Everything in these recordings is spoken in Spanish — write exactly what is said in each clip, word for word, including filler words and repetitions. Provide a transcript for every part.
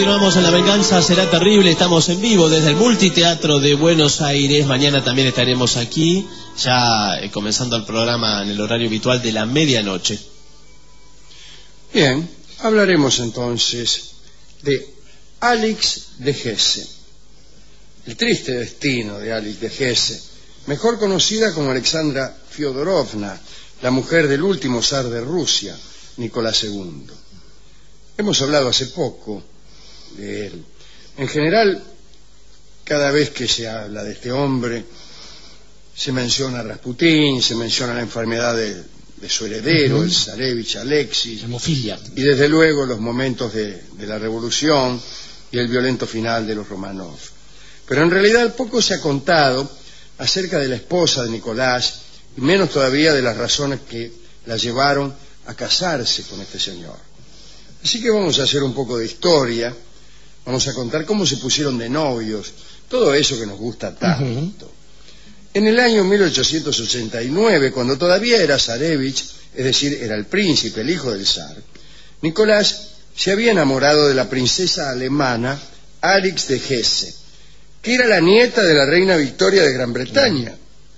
continuamos en La Venganza Será Terrible. Estamos en vivo desde el Multiteatro de Buenos Aires. Mañana también estaremos aquí, ya eh, comenzando el programa en el horario habitual de la medianoche. Bien, hablaremos entonces de Alix de Hesse. El triste destino de Alix de Hesse, mejor conocida como Alexandra Fyodorovna, la mujer del último zar de Rusia, Nicolás segundo. Hemos hablado hace poco de él. En general, cada vez que se habla de este hombre, se menciona a Rasputín, se menciona la enfermedad de, de su heredero, uh-huh. el zarevich Alexis, hemofilia, y desde luego los momentos de, de la revolución y el violento final de los Romanov. Pero en realidad poco se ha contado acerca de la esposa de Nicolás, y menos todavía de las razones que la llevaron a casarse con este señor. Así que vamos a hacer un poco de historia, vamos a contar cómo se pusieron de novios, todo eso que nos gusta tanto. Uh-huh. En el año mil ochocientos ochenta y nueve, cuando todavía era zarevich, es decir, era el príncipe, el hijo del zar, Nicolás se había enamorado de la princesa alemana Alix de Hesse, que era la nieta de la reina Victoria de Gran Bretaña.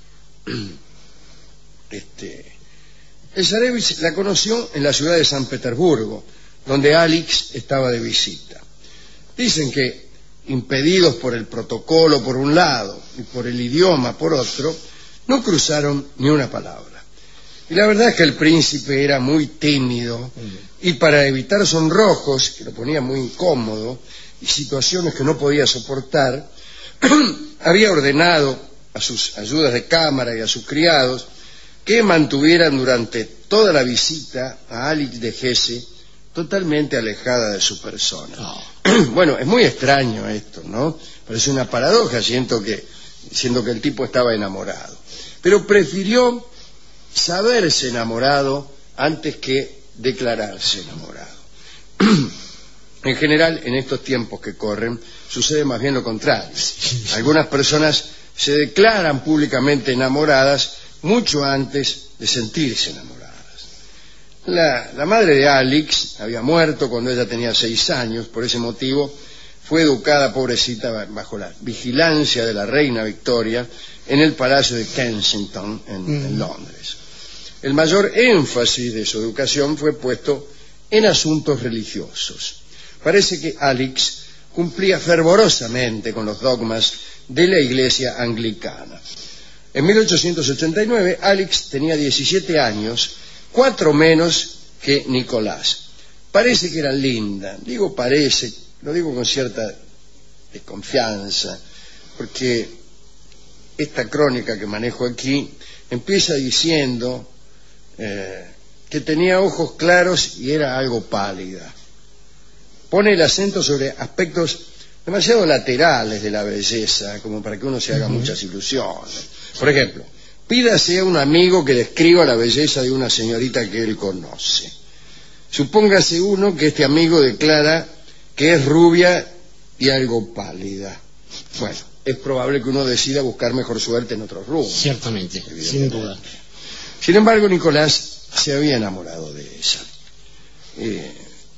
Este, el zarevich la conoció en la ciudad de San Petersburgo, donde Alix estaba de visita. Dicen que, impedidos por el protocolo por un lado y por el idioma por otro, no cruzaron ni una palabra. Y la verdad es que el príncipe era muy tímido, y para evitar sonrojos, que lo ponía muy incómodo, y situaciones que no podía soportar, había ordenado a sus ayudas de cámara y a sus criados que mantuvieran durante toda la visita a Alix de Hesse totalmente alejada de su persona. Oh. Bueno, es muy extraño esto, ¿no? Parece una paradoja, siento que, siendo que el tipo estaba enamorado. Pero prefirió saberse enamorado antes que declararse enamorado. En general, en estos tiempos que corren, sucede más bien lo contrario. Algunas personas se declaran públicamente enamoradas mucho antes de sentirse enamoradas. La, la madre de Alix había muerto cuando ella tenía seis años, por ese motivo fue educada, pobrecita, bajo la vigilancia de la reina Victoria en el Palacio de Kensington, en, mm. en Londres. El mayor énfasis de su educación fue puesto en asuntos religiosos. Parece que Alix cumplía fervorosamente con los dogmas de la Iglesia anglicana. En mil ochocientos ochenta y nueve, Alix tenía diecisiete años, cuatro menos que Nicolás. Parece que era linda, digo parece, lo digo con cierta desconfianza, porque esta crónica que manejo aquí empieza diciendo eh, que tenía ojos claros y era algo pálida. Pone el acento sobre aspectos demasiado laterales de la belleza, como para que uno se haga uh-huh. muchas ilusiones. Por ejemplo, pídase a un amigo que describa la belleza de una señorita que él conoce. Supóngase uno que este amigo declara que es rubia y algo pálida. Bueno, es probable que uno decida buscar mejor suerte en otros rubros. Ciertamente, sin duda. Sin embargo, Nicolás se había enamorado de ella. Eh,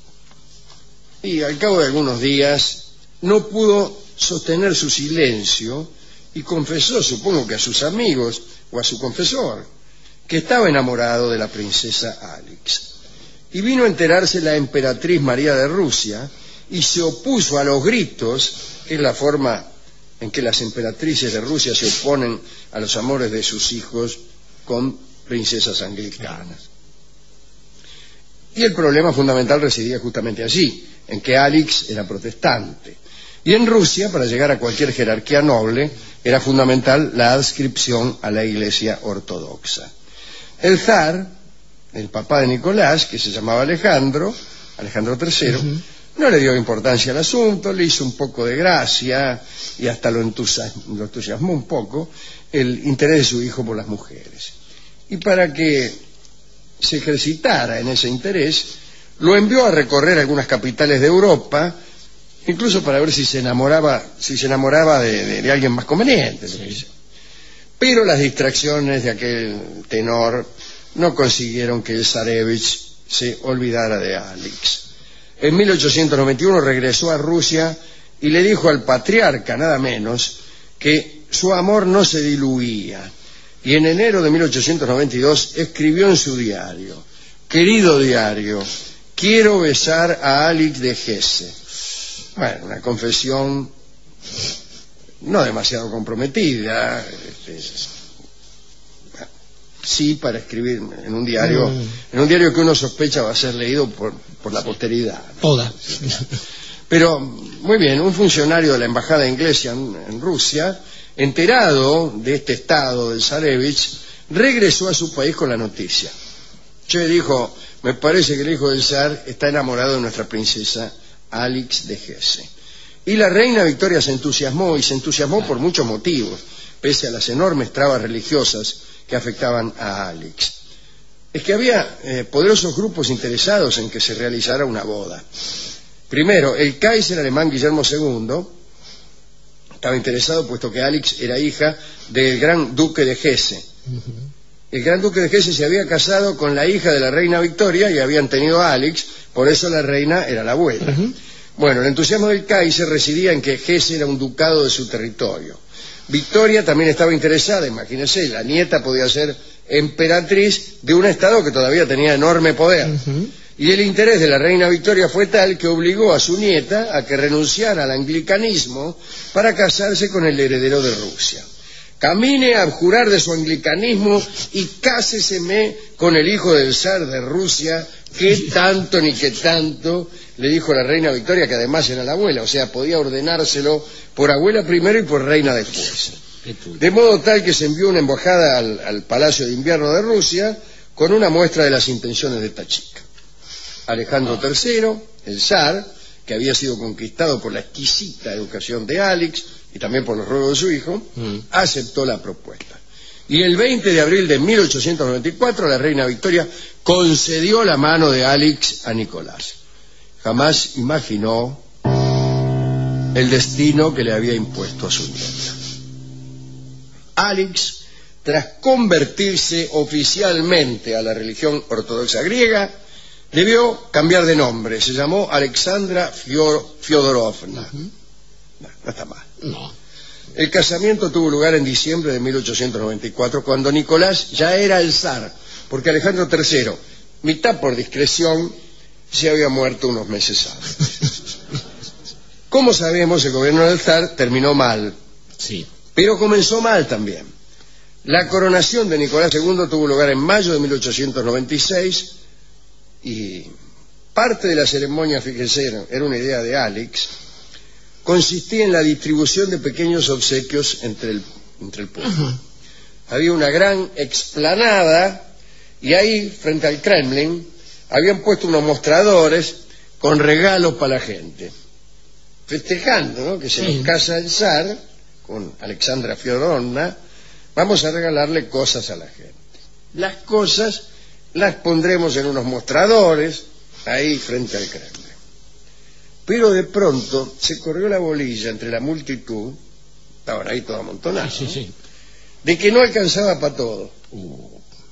y al cabo de algunos días no pudo sostener su silencio y confesó, supongo que a sus amigos o a su confesor, que estaba enamorado de la princesa Alix. Y vino a enterarse la emperatriz María de Rusia y se opuso a los gritos, que es la forma en que las emperatrices de Rusia se oponen a los amores de sus hijos con princesas anglicanas. Y el problema fundamental residía justamente allí, en que Alix era protestante. Y en Rusia, para llegar a cualquier jerarquía noble, era fundamental la adscripción a la Iglesia ortodoxa. El zar, el papá de Nicolás, que se llamaba Alejandro, Alejandro tercero, uh-huh. no le dio importancia al asunto, le hizo un poco de gracia y hasta lo entusiasmó, lo entusiasmó un poco el interés de su hijo por las mujeres. Y para que se ejercitara en ese interés, lo envió a recorrer algunas capitales de Europa, incluso para ver si se enamoraba, si se enamoraba de, de, de alguien más conveniente. Sí. Pero las distracciones de aquel tenor no consiguieron que el zarevich se olvidara de Alix. En mil ochocientos noventa y uno regresó a Rusia y le dijo al patriarca, nada menos, que su amor no se diluía. Y en enero de mil ochocientos noventa y dos escribió en su diario: querido diario, quiero besar a Alix de Hesse. Bueno, una confesión no demasiado comprometida, este, sí para escribir en un diario, mm. en un diario que uno sospecha va a ser leído por, por la posteridad, ¿no? Toda. Pero, muy bien, un funcionario de la embajada inglesa en, en Rusia, enterado de este estado del zarevich, regresó a su país con la noticia. Che, dijo, me parece que el hijo del zar está enamorado de nuestra princesa Alix de Hesse. Y la reina Victoria se entusiasmó, y se entusiasmó por muchos motivos, pese a las enormes trabas religiosas que afectaban a Alix. Es que había eh, poderosos grupos interesados en que se realizara una boda. Primero, el Kaiser alemán Guillermo segundo estaba interesado, puesto que Alix era hija del gran duque de Hesse. Uh-huh. El gran duque de Hesse se había casado con la hija de la reina Victoria y habían tenido a Alix, por eso la reina era la abuela. Uh-huh. Bueno, el entusiasmo del Kaiser residía en que Hesse era un ducado de su territorio. Victoria también estaba interesada, imagínense, la nieta podía ser emperatriz de un estado que todavía tenía enorme poder. Uh-huh. Y el interés de la reina Victoria fue tal que obligó a su nieta a que renunciara al anglicanismo para casarse con el heredero de Rusia. Camine a abjurar de su anglicanismo y cáseseme con el hijo del zar de Rusia, que tanto ni que tanto, le dijo la reina Victoria, que además era la abuela, o sea, podía ordenárselo por abuela primero y por reina después. De modo tal que se envió una embajada al, al Palacio de Invierno de Rusia con una muestra de las intenciones de esta chica. Alejandro tercero, el zar, que había sido conquistado por la exquisita educación de Alix y también por los ruegos de su hijo, mm. aceptó la propuesta. Y el veinte de abril de mil ochocientos noventa y cuatro la reina Victoria concedió la mano de Alix a Nicolás. Jamás imaginó el destino que le había impuesto a su nieta. Alix, tras convertirse oficialmente a la religión ortodoxa griega, debió cambiar de nombre. Se llamó Alexandra Fyodorovna. Uh-huh. No, no está mal. No. El casamiento tuvo lugar en diciembre de mil ochocientos noventa y cuatro, cuando Nicolás ya era el zar, porque Alejandro tercero, mitad por discreción, se había muerto unos meses antes. Como sabemos, el gobierno del zar terminó mal. Sí. Pero comenzó mal también. La coronación de Nicolás segundo tuvo lugar en mayo de mil ochocientos noventa y seis, y parte de la ceremonia, fíjense, era una idea de Alix, consistía en la distribución de pequeños obsequios entre el, entre el pueblo. Uh-huh. Había una gran explanada y ahí, frente al Kremlin, habían puesto unos mostradores con regalos para la gente, festejando, ¿no?, que se sí. nos casa el zar con Alexandra Fyodorovna. Vamos a regalarle cosas a la gente. Las cosas las pondremos en unos mostradores ahí frente al Kremlin. Pero de pronto se corrió la bolilla entre la multitud, estaban ahí todos amontonados, sí, sí, sí. de que no alcanzaba para todo. Uh.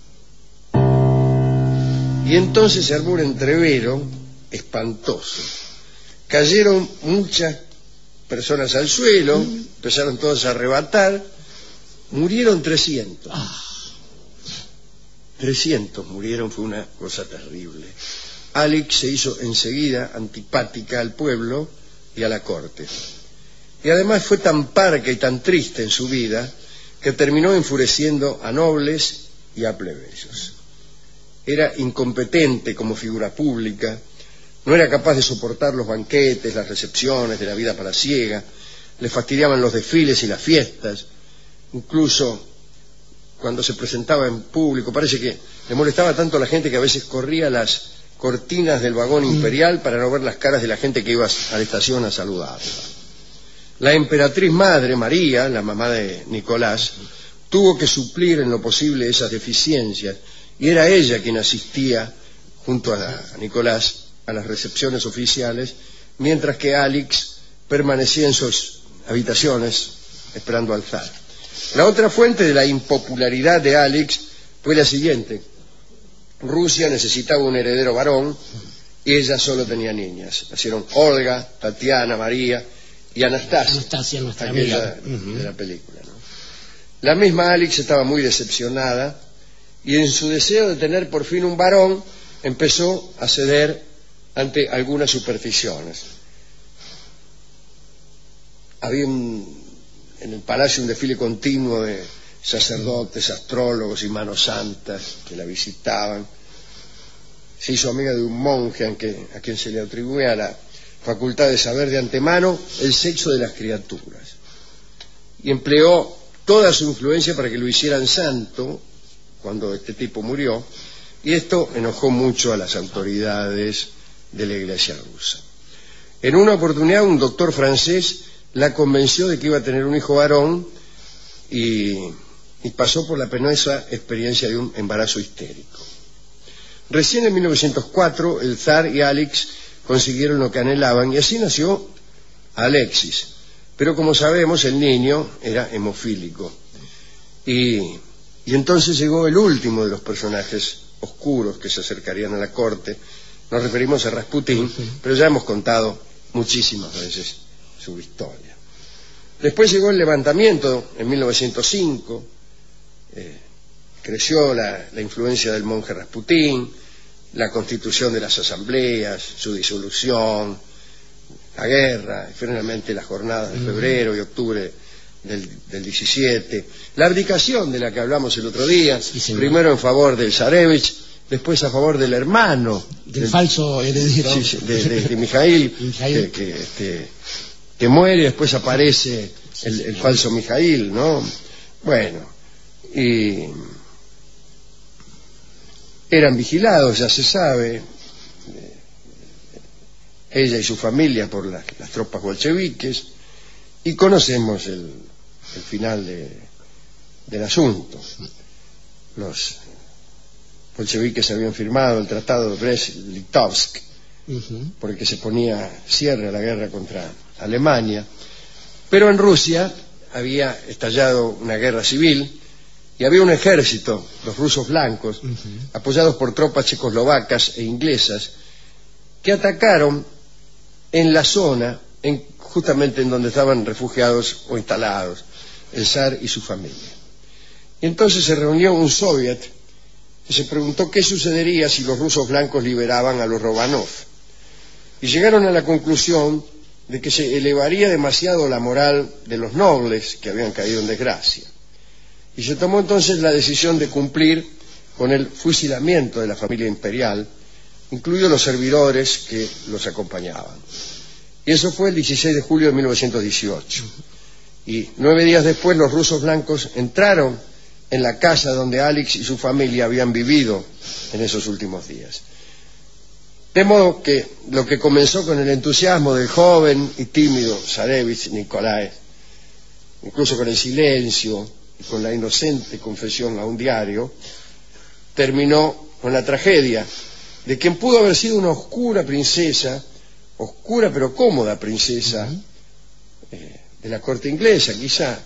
Y entonces se armó un entrevero espantoso. Cayeron muchas personas al suelo, mm. empezaron todos a arrebatar, murieron trescientos. Ah. trescientos murieron, fue una cosa terrible. Alix se hizo enseguida antipática al pueblo y a la corte. Y además fue tan parca y tan triste en su vida que terminó enfureciendo a nobles y a plebeyos. Era incompetente como figura pública, no era capaz de soportar los banquetes, las recepciones de la vida palaciega, le fastidiaban los desfiles y las fiestas, incluso cuando se presentaba en público, parece que le molestaba tanto a la gente que a veces corría las cortinas del vagón imperial para no ver las caras de la gente que iba a la estación a saludarla. La emperatriz madre, María, la mamá de Nicolás, tuvo que suplir en lo posible esas deficiencias, y era ella quien asistía junto a Nicolás a las recepciones oficiales, mientras que Alix permanecía en sus habitaciones esperando al zar. La otra fuente de la impopularidad de Alix fue la siguiente. Rusia necesitaba un heredero varón y ella solo tenía niñas. Nacieron Olga, Tatiana, María y Anastasia, Anastasia nuestra aquella amiga. Uh-huh. de la película, ¿no? La misma Alix estaba muy decepcionada y en su deseo de tener por fin un varón empezó a ceder ante algunas supersticiones. Había un, en el palacio un desfile continuo de sacerdotes, astrólogos y manos santas que la visitaban. Se hizo amiga de un monje a quien, a quien se le atribuía la facultad de saber de antemano el sexo de las criaturas, y empleó toda su influencia para que lo hicieran santo cuando este tipo murió, y esto enojó mucho a las autoridades de la Iglesia rusa. En una oportunidad un doctor francés la convenció de que iba a tener un hijo varón y, y pasó por la penosa experiencia de un embarazo histérico. Recién en mil novecientos cuatro el zar y Alix consiguieron lo que anhelaban y así nació Alexis. Pero como sabemos el niño era hemofílico y, y entonces llegó el último de los personajes oscuros que se acercarían a la corte. Nos referimos a Rasputín, pero ya hemos contado muchísimas veces su historia. Después llegó el levantamiento en mil novecientos cinco, eh, creció la, la influencia del monje Rasputín, la constitución de las asambleas, su disolución, la guerra, y finalmente las jornadas de febrero y octubre del, del diecisiete, la abdicación de la que hablamos el otro día, sí, primero en favor del zarevich, después a favor del hermano del, del falso heredero sí, sí, de, de, de Mijail, que, que, este, que muere y después aparece el, el falso Mijail, ¿no? Bueno, y eran vigilados, ya se sabe, ella y su familia por las, las tropas bolcheviques, y conocemos el, el final de, del asunto. Los bolcheviques habían firmado el tratado de Brest-Litovsk, uh-huh, por el que se ponía cierre a la guerra contra Alemania, pero en Rusia había estallado una guerra civil y había un ejército, los rusos blancos, uh-huh, apoyados por tropas checoslovacas e inglesas, que atacaron en la zona, en, justamente en donde estaban refugiados o instalados el zar y su familia. Y entonces se reunió un soviet que se preguntó qué sucedería si los rusos blancos liberaban a los Romanov. Y llegaron a la conclusión de que se elevaría demasiado la moral de los nobles que habían caído en desgracia. Y se tomó entonces la decisión de cumplir con el fusilamiento de la familia imperial, incluidos los servidores que los acompañaban. Y eso fue el dieciséis de julio de mil novecientos dieciocho. Y nueve días después los rusos blancos entraron en la casa donde Alix y su familia habían vivido en esos últimos días. De modo que lo que comenzó con el entusiasmo del joven y tímido zarevich Nikolai, incluso con el silencio y con la inocente confesión a un diario, terminó con la tragedia de quien pudo haber sido una oscura princesa, oscura pero cómoda princesa eh, de la corte inglesa quizá,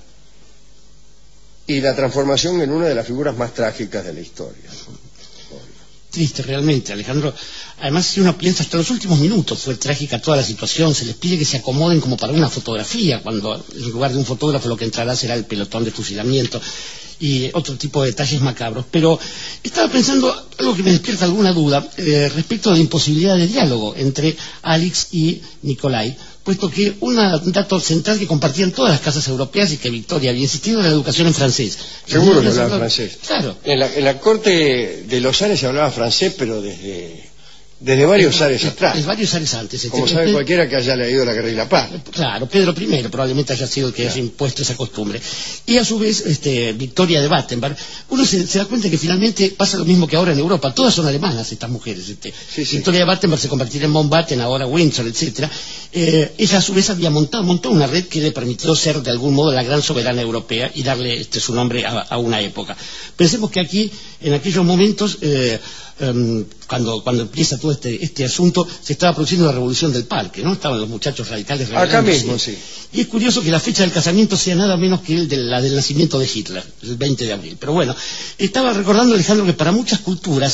y la transformación en una de las figuras más trágicas de la historia. Triste realmente, Alejandro. Además, si uno piensa, hasta los últimos minutos fue trágica toda la situación. Se les pide que se acomoden como para una fotografía, cuando en lugar de un fotógrafo lo que entrará será el pelotón de fusilamiento y otro tipo de detalles macabros. Pero estaba pensando algo que me despierta alguna duda eh, respecto a la imposibilidad de diálogo entre Alix y Nikolai, puesto que una, un dato central que compartían todas las casas europeas y que Victoria había insistido en la educación en francés. Seguro que hablaba francés. Claro. En la, en la corte de los zares se hablaba francés, pero desde... Desde varios zares atrás. Desde varios zares antes. Como sabe Pedro, cualquiera que haya leído La Guerra y la Paz. Claro, Pedro primero probablemente haya sido el que claro. haya impuesto esa costumbre. Y a su vez, este, Victoria de Battenberg, uno se, se da cuenta que finalmente pasa lo mismo que ahora en Europa. Todas son alemanas estas mujeres. Este. Sí, sí. Victoria de Battenberg se convertirá en Mountbatten, ahora Windsor, etcétera. Eh, ella a su vez había montado, montó una red que le permitió ser de algún modo la gran soberana europea y darle este, su nombre a, a una época. Pensemos que aquí, en aquellos momentos... Eh, Um, cuando, cuando empieza todo este, este asunto, se estaba produciendo la revolución del parque, ¿no? Estaban los muchachos radicales acá mismo, sí. Y es curioso que la fecha del casamiento sea nada menos que el de la del nacimiento de Hitler, el veinte de abril. Pero bueno, estaba recordando, Alejandro, que para muchas culturas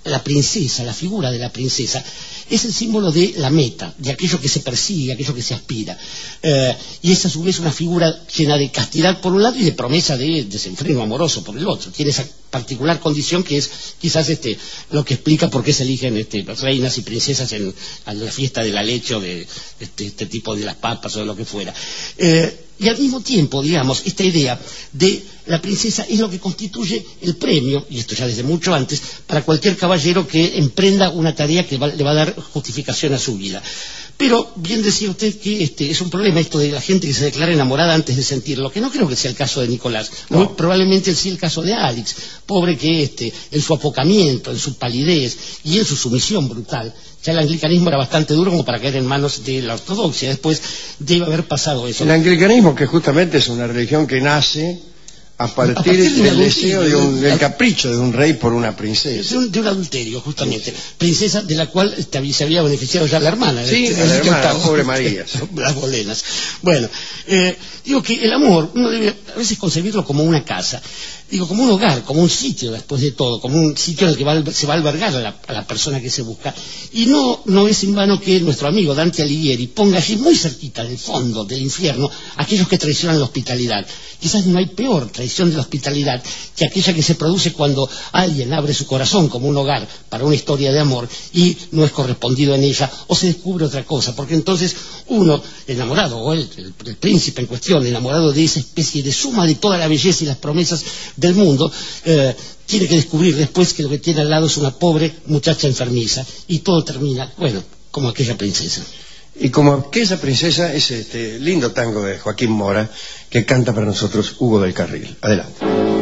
la princesa, la figura de la princesa, es el símbolo de la meta, de aquello que se persigue, aquello que se aspira. Eh, y es a su vez una figura llena de castidad por un lado y de promesa de desenfreno amoroso por el otro. Tiene esa particular condición que es quizás este lo que explica por qué se eligen este, reinas y princesas en, en la fiesta de la leche o de este, este tipo de las papas o de lo que fuera. Eh, y al mismo tiempo, digamos, esta idea de la princesa es lo que constituye el premio, y esto ya desde mucho antes, para cualquier caballero que emprenda una tarea que va, le va a dar justificación a su vida. Pero bien decía usted que este, es un problema esto de la gente que se declara enamorada antes de sentirlo, que no creo que sea el caso de Nicolás, no. Muy probablemente sí el caso de Alex, pobre que este, en su apocamiento, en su palidez y en su sumisión brutal, ya el anglicanismo era bastante duro como para caer en manos de la ortodoxia, después debe haber pasado eso. El anglicanismo, que justamente es una religión que nace a partir, a partir de del deseo de un, del capricho de un rey por una princesa. De un, de un adulterio, justamente. Sí, sí. Princesa de la cual se había beneficiado ya la hermana. Sí, este, la hermana, la pobre María. Las bolenas. Bueno, eh, digo que el amor, uno debe a veces concebirlo como una casa. Digo, como un hogar, como un sitio después de todo, como un sitio en el que va, se va a albergar a la, a la persona que se busca. Y no, no es en vano que nuestro amigo Dante Alighieri ponga allí muy cerquita del fondo del infierno aquellos que traicionan la hospitalidad. Quizás no hay peor traición de la hospitalidad que aquella que se produce cuando alguien abre su corazón como un hogar para una historia de amor y no es correspondido en ella o se descubre otra cosa, porque entonces uno, enamorado, o el, el, el príncipe en cuestión, enamorado de esa especie de suma de toda la belleza y las promesas del mundo, eh, tiene que descubrir después que lo que tiene al lado es una pobre muchacha enfermiza y todo termina, bueno, como aquella princesa. Y como aquella princesa es este lindo tango de Joaquín Mora que canta para nosotros Hugo del Carril. Adelante.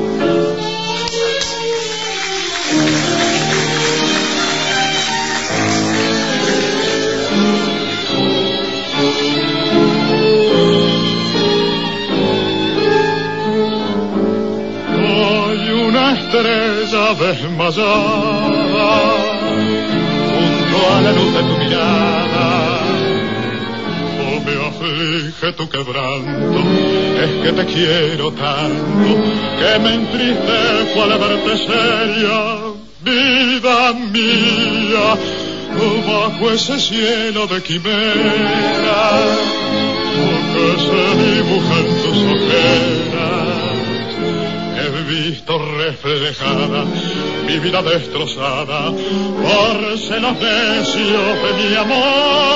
Estrella desmayada junto a la luz de tu mirada, oh, me aflige tu quebranto, es que te quiero tanto que me entristezco al verte seria, vida mía, bajo ese cielo de quimera que se dibuja en tus ojeras. He visto reflejada mi vida destrozada por celos necios de mi amor.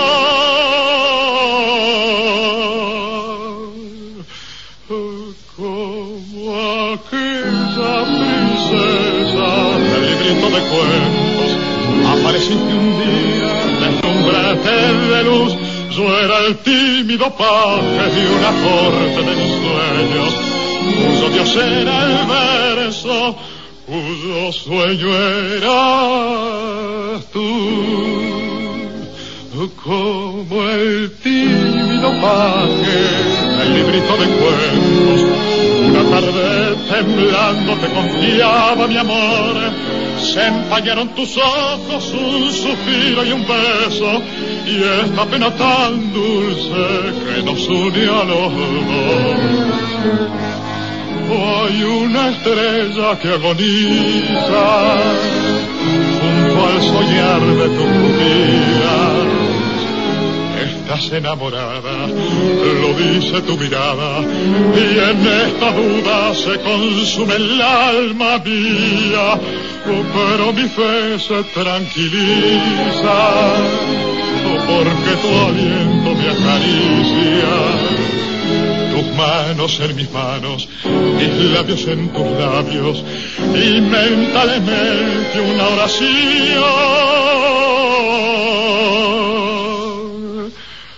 Como aquella princesa del librito de cuentos, apareciste un día, deslumbrante de luz. Yo era el tímido paje de una corte de mis sueños, cuyo Dios era el verso, cuyo sueño eras tú. Como el tímido paje del librito de cuentos, una tarde temblando te confiaba mi amor. Se empañaron tus ojos, un suspiro y un beso, y esta pena tan dulce que nos une a los dos. Hay una estrella que agoniza junto al soñar de tus pupilas. Estás enamorada, lo dice tu mirada, y en esta duda se consume el alma mía. Pero mi fe se tranquiliza, porque tu aliento me acaricia. Tus manos en mis manos, mis labios en tus labios, y mentalmente una oración.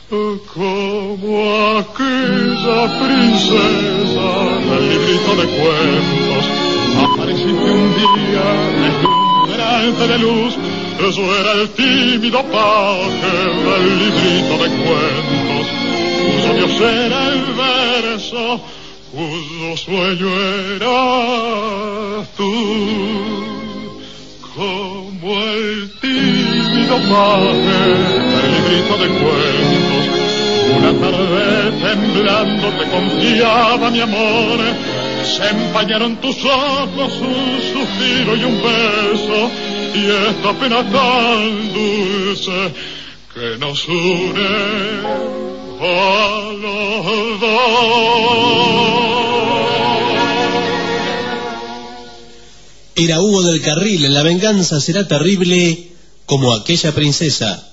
Como aquella princesa del librito de cuentos, apareciste un día deslumbrante de luz. Yo era el tímido paje del librito de cuentos, cuyo Dios era el verso, cuyo sueño eras tú. Como el tímido paje del librito de cuentos, una tarde temblando te confiaba mi amor. Se empañaron tus ojos, un suspiro y un beso, y esta pena tan dulce que nos une a los dos. Era Hugo del Carril, en La venganza será terrible como aquella princesa.